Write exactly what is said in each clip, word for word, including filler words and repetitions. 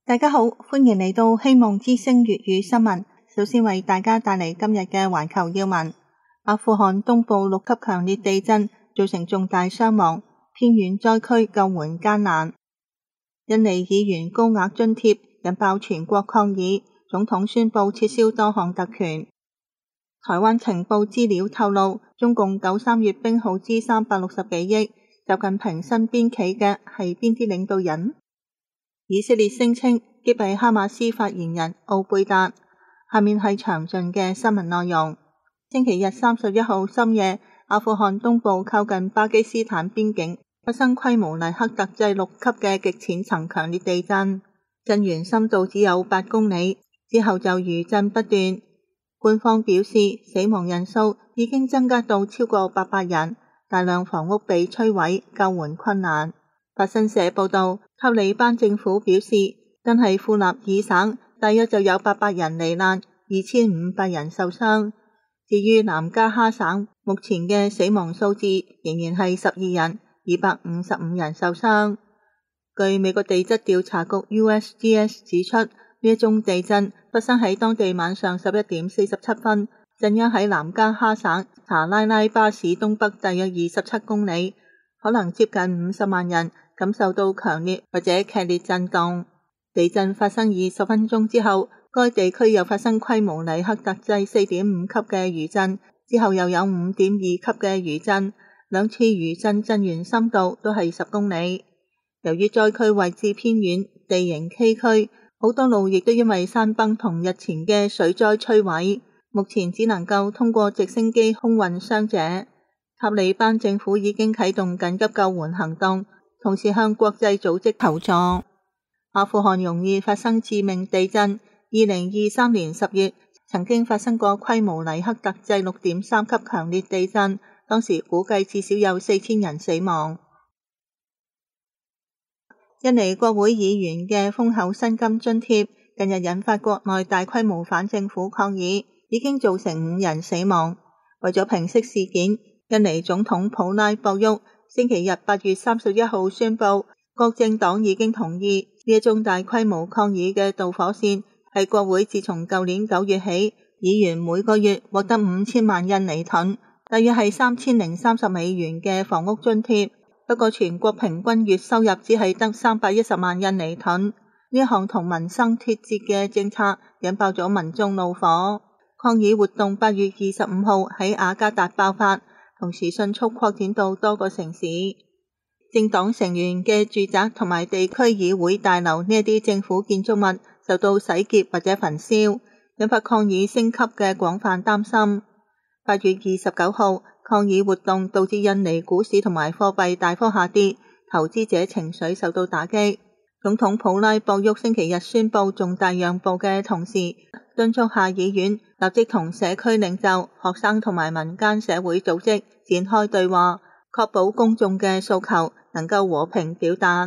大家好，歡迎嚟到希望之聲粵語新聞。首先為大家帶嚟今日嘅環球要聞。阿富汗東部六級強烈地震造成重大傷亡，偏遠災區救援艱難。印尼議員高額津貼引爆全國抗議，總統宣布撤銷多項特權。台灣情報資料透露，中共九三閱兵耗資三百六十幾億，習近平身邊企嘅係邊啲領導人？以色列聲稱擊斃哈馬斯發言人奧貝達。下面係詳盡嘅新聞內容。星期日三十一號深夜，阿富汗東部靠近巴基斯坦邊境發生規模黎克特制六級嘅極淺層強烈地震，震源深度只有八公里，之後就餘震不斷。官方表示死亡人數已經增加到超過八百人，大量房屋被摧毀，救援困難。法新社報道，塔利班政府表示，單係庫納爾省大約就有八百人罹難，二千五百人受傷。至於南加哈省，目前嘅死亡數字仍然係十二人，二百五十五人受傷。據美國地質調查局 U S G S 指出，呢一宗地震發生喺當地晚上十一點四十七分，震央喺南加哈省查拉拉巴市東北大約二十七公里，可能接近五十萬人感受到強烈或者劇烈震動。地震發生二十分鐘之後，該地區又發生規模黎克特制四點五級嘅餘震，之後又有五點二級嘅餘震，兩次餘震震源深度都係十公里。由於災區位置偏遠，地形崎嶇，好多路亦都因為山崩同日前嘅水災摧毀，目前只能夠通過直升機空運傷者。塔利班政府已經啟動緊急救援行動，同時向國際組織求助。阿富汗容易發生致命地震，二零二三年十月曾經發生過規模黎克特制六點三級強烈地震，當時估計至少有四千人死亡。印尼國會議員嘅豐厚薪金津貼近日引發國內大規模反政府抗議，已經造成五人死亡。為咗平息事件，印尼總統普拉博沃星期日八月三十一號宣布，各政黨已經同意呢一宗大規模抗議嘅導火線係國會自從舊年九月起，議員每個月獲得五千萬印尼盾，大約係三千零三十美元嘅房屋津貼。不過全國平均月收入只係得三百一十萬印尼盾。呢一項同民生脫節嘅政策引爆咗民眾怒火。抗議活動八月二十五號喺雅加達爆發，同時迅速擴展到多個城市。政黨成員嘅住宅同埋地區議會大樓呢一啲政府建築物受到洗劫或者焚燒，引發抗議升級嘅廣泛擔心。八月二十九號，抗議活動導致印尼股市同埋貨幣大幅下跌，投資者情緒受到打擊。總統普拉博沃星期日宣布重大讓步嘅同時，敦促下議院立即同社區領袖、學生同埋民間社會組織展開對話，確保公眾嘅訴求能夠和平表達。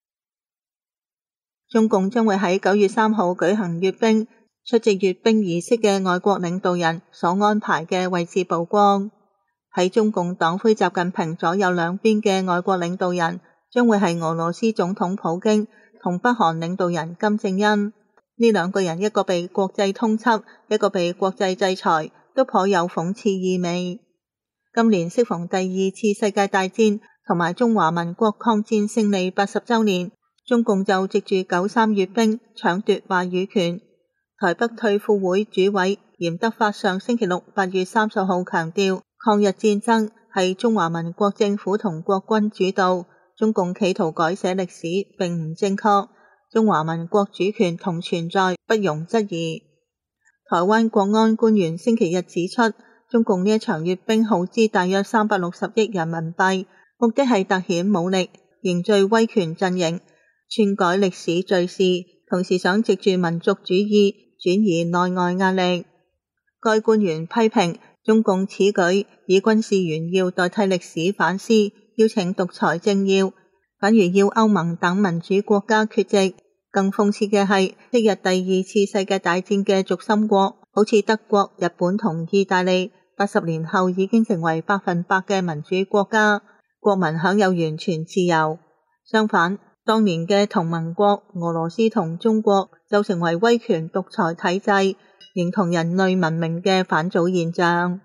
中共將會喺九月三號舉行閱兵，出席閱兵儀式嘅外國領導人所安排嘅位置曝光。喺中共黨魁習近平左右兩邊嘅外國領導人將會係俄羅斯總統普京同北韓領導人金正恩。呢兩個人一個被國際通緝，一個被國際制裁，都頗有諷刺意味。今年適逢第二次世界大戰同埋中華民國抗戰勝利八十週年，中共就藉住九三閱兵搶奪話語權。台北退輔會主委嚴德發上星期六八月三十號強調，抗日戰爭係中華民國政府同國軍主導，中共企圖改寫歷史並唔正確，中華民國主權同存在不容質疑。台灣國安官員星期日指出，中共呢一場閱兵耗資大約三百六十億人民幣，目的係凸顯武力，凝聚威權陣營，篡改歷史敘事，同時想藉住民族主義轉移內外壓力。該官員批評中共此舉以軍事炫耀代替歷史反思，邀請獨裁政要，反而要歐盟等民主國家缺席。更諷刺嘅係，昔日第二次世界大戰嘅軸心國，好似德國、日本同意大利，八十年後已經成為百分百嘅民主國家，國民享有完全自由。相反， 當年嘅同盟國俄羅斯同中國就成為威權獨裁體制，形同人類文明嘅返祖現象。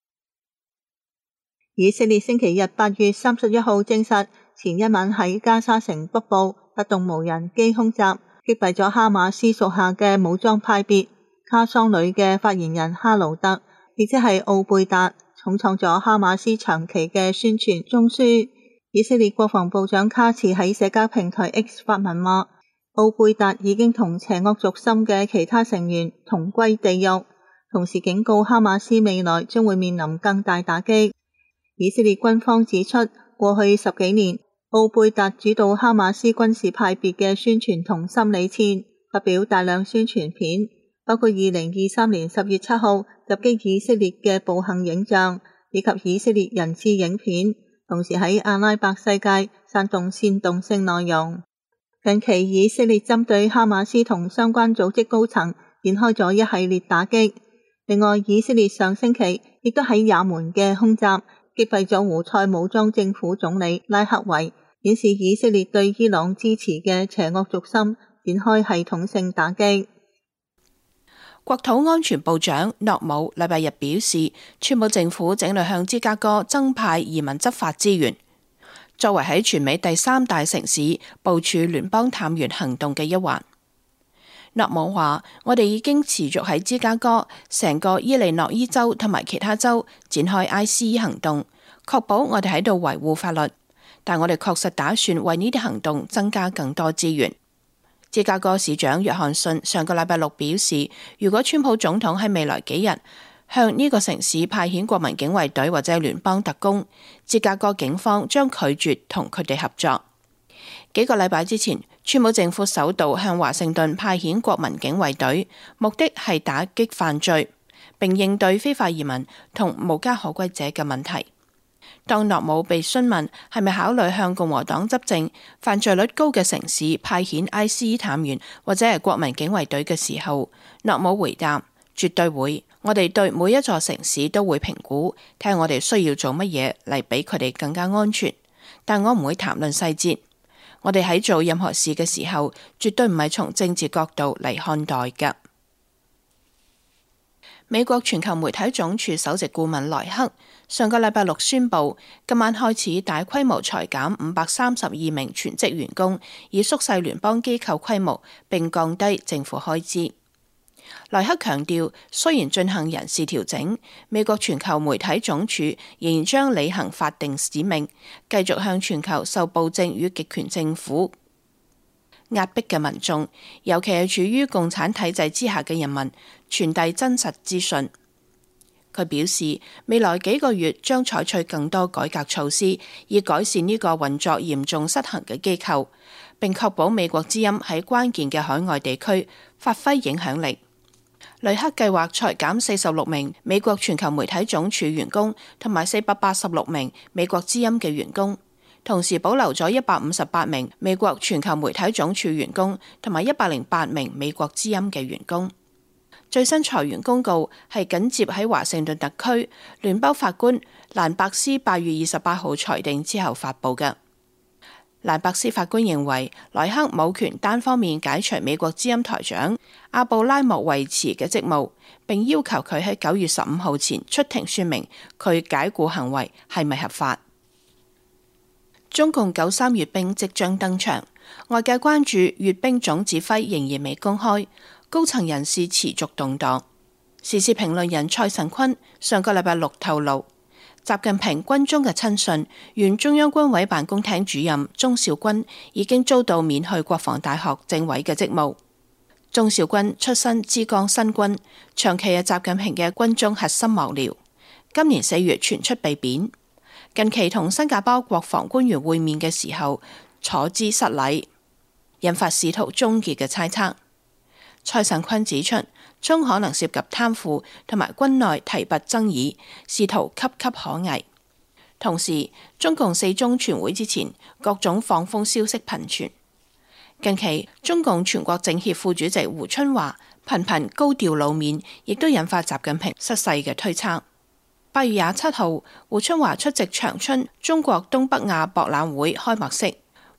以色列星期日八月三十一號證實，前一晚喺加沙城北部發動無人機空襲，擊斃咗哈馬斯屬下嘅武裝派別卡桑旅嘅發言人哈魯特，亦即係奧貝達，重創咗哈馬斯長期嘅宣傳中樞。以色列國防部長卡茨喺社交平台 X 發文話，奧貝達已經同邪惡軸心嘅其他成員同歸地獄，同時警告哈馬斯未來將會面臨更大打擊。以色列軍方指出，過去十幾年，奧貝達主導哈馬斯軍事派別嘅宣傳同心理戰，發表大量宣傳片，包括二零二三年十月七號襲擊以色列嘅暴行影像，以及以色列人質影片，同時喺阿拉伯世界煽動煽動性內容。近期以色列針對哈馬斯同相關組織高層展開咗一系列打擊。另外，以色列上星期亦都喺也門嘅空襲擊斃咗胡塞武裝政府總理拉克維，顯示以色列對伊朗支持嘅邪惡軸心展開系統性打擊。 國土安全部長諾姆禮拜日表示，川普政府整理向芝加哥增派移民執法資源，作為喺全美第三大城市部署聯邦探員行動嘅一環。諾姆話：我哋已經持續喺芝加哥、成個伊利諾伊州同埋其他州展開 I C E 行動，確保我哋喺度維護法律。但我哋確實打算為呢啲行動增加更多資源。芝加哥市長約翰遜上個禮拜六表示，如果川普總統喺未來幾日向呢個城市派遣國民警衛隊或者聯邦特工，芝加哥警方將拒絕同佢哋合作。幾個禮拜之前，川普政府首度向華盛頓派遣國民警衛隊，目的係打擊犯罪，並應對非法移民同無家可歸者嘅問題。當諾姆被詢問係咪考慮向共和黨執政、犯罪率高嘅城市派遣 I C E 探員或者係國民警衛隊嘅時候，諾姆回答：絕對會。我哋對每一座城市都會評估，睇下我哋需要做乜嘢嚟俾佢哋更加安全。但我唔會談論細節。我哋喺做任何事嘅時候，絕對唔係從政治角度嚟看待嘅。美國全球媒體總署首席顧問萊克上個禮拜六宣布，今晚開始大規模裁減五百三十二名全職員工，以縮細聯邦機構規模並降低政府開支。萊克強調，雖然進行人事調整，美國全球媒體總署仍然將履行法定使命，繼續向全球受暴政與極權政府壓迫嘅民眾，尤其係處於共產體制之下嘅人民，傳遞真實資訊。佢表示，未來幾個月將採取更多改革措施，以改善呢個運作嚴重失衡嘅機構，並確保美國之音喺關鍵嘅海外地區發揮影響力。雷克計劃裁減四十六名美國全球媒體總署員工同埋四百八十六名美國之音嘅員工，同時保留咗一百五十八名美國全球媒體總署員工同埋一百零八名美國之音嘅員工。最新裁員公告係緊接喺華盛頓特區聯邦法官蘭伯斯八月二十八號裁定之後發布嘅。蘭伯斯法官認為萊克冇權單方面解除美國之音台長阿布拉莫維茨嘅職務，並要求佢喺九月十五號前出庭說明佢解雇行為係咪合法。中共九三閱兵即將登場，外界關注閱兵總指揮仍然未公開，高層人士持續動盪。時事評論人蔡尚昆上個禮拜六透露，習近平軍中嘅親信原中央軍委辦公廳主任鍾兆軍已經遭到免去國防大學政委嘅職務。鍾兆軍出身浙江新軍，長期係習近平嘅軍中核心幕僚。今年四月傳出被貶，近期同新加坡國防官員會面嘅時候坐姿失禮，引發試圖終結嘅猜測。蔡尚昆指出，中可能涉及貪腐同埋軍內提拔爭議，試圖岌岌可危。同時，中共四中全會之前，各種放風消息頻傳。近期，中共全國政協副主席胡春華頻頻高調露面，亦都引發習近平失勢嘅推測。八月廿七號，胡春華出席長春中國東北亞博覽會開幕式，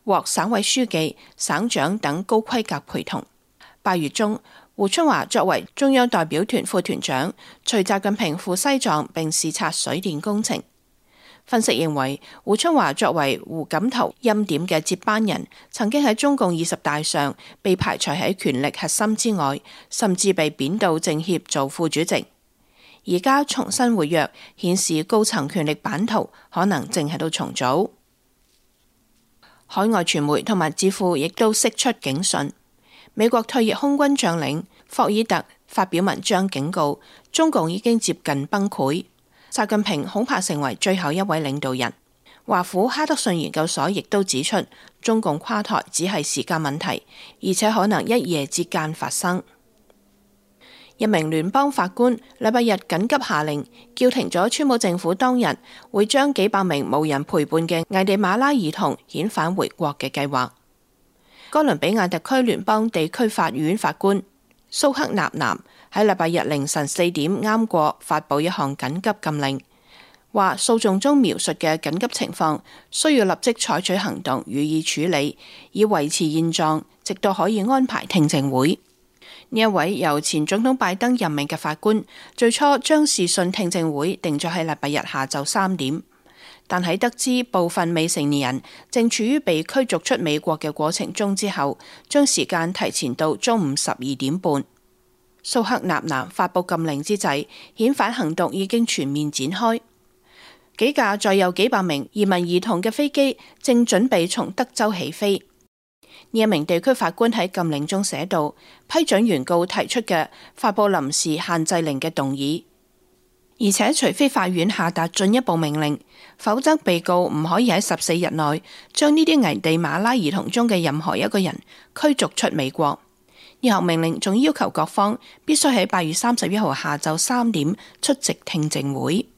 獲省委書記、省長等高規格陪同。八月中，胡春華作為中央代表團副團長，隨習近平赴西藏並視察水電工程。分析認為，胡春華作為胡錦濤欽點嘅接班人，曾經喺中共二十大上被排除喺權力核心之外，甚至被貶到政協做副主席。而家重新活躍，顯示高層權力版圖可能正喺度重組。海外傳媒同埋智庫亦都釋出警訊。美國退役空軍將領霍爾特發表文章警告，中共已經接近崩潰。習近平恐怕成為最後一位領導人。華府哈德遜研究所亦都指出，中共垮台只係時間問題，而且可能一夜之間發生。一名聯邦法官禮拜日緊急下令，叫停咗川普政府當日會將幾百名無人陪伴嘅危地馬拉兒童遣返回國嘅計劃。哥倫比亞特區聯邦地區法院法官蘇克納南喺禮拜日凌晨四點啱過發佈一項緊急禁令，話訴訟中描述嘅緊急情況需要立即採取行動予以處理，以維持現狀，直到可以安排聽證會。呢一位由前總統拜登任命嘅法官，最初將視訊聽證會定咗喺禮拜日下晝三點，但喺得知部分未成年人正處於被驅逐出美國嘅過程中之後，將時間提前到中午十二點半。蘇克納南發佈禁令之際，遣返行動已經全面展開。幾架載有幾百名移民兒童嘅飛機正準備從德州起飛。呢一名地區法官喺禁令中寫道，批准原告提出嘅發佈臨時限制令嘅動議，而且除非法院下達進一步命令，否則被告唔可以喺十四日內將呢啲危地馬拉兒童中嘅任何一個人驅逐出美國。呢項命令仲要求各方必須喺八月三十一號下晝三點出席聽證會。